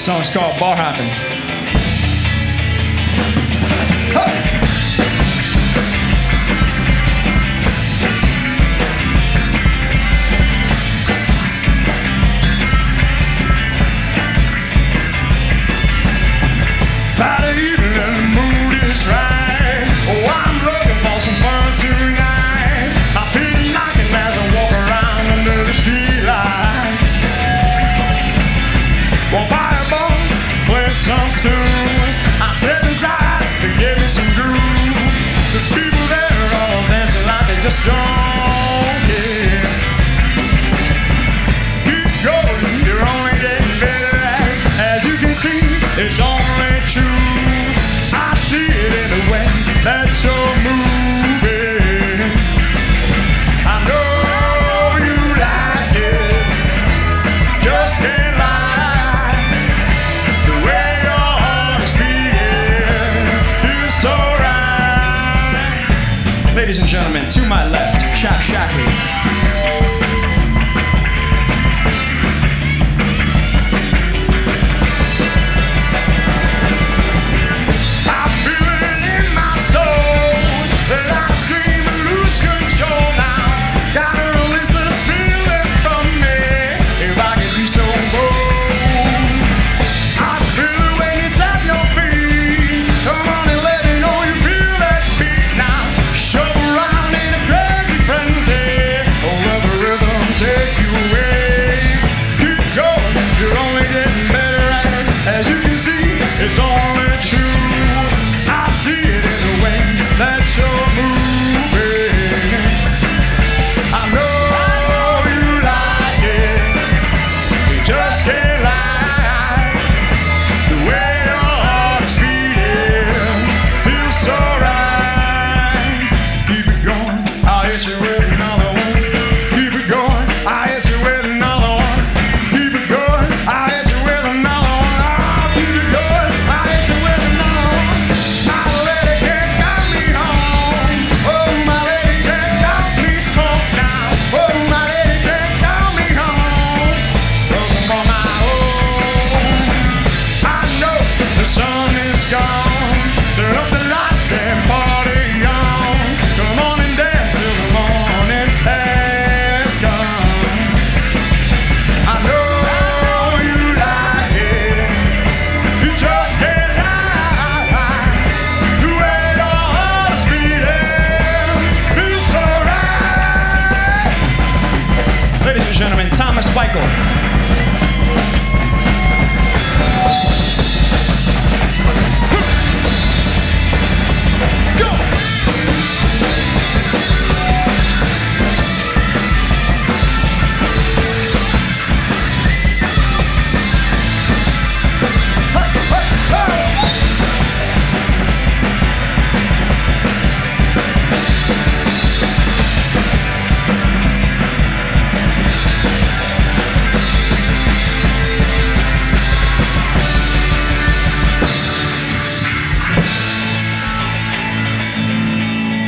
song's called Bar Hopping. Friday evening and the mood is right. Oh, I'm looking for some fun tonight. I feel knocking as I walk around under the streetlights. Well, buy a ball, play some tunes. I set aside to give me some groove. The people there are all dancing like they just don't care. Keep going, you're only getting better at it. As you can see, it's only true. I see it in the way that you're moving. I know you like it, just can't lie. The way your heart is beating is so right. Ladies and gentlemen, to my left,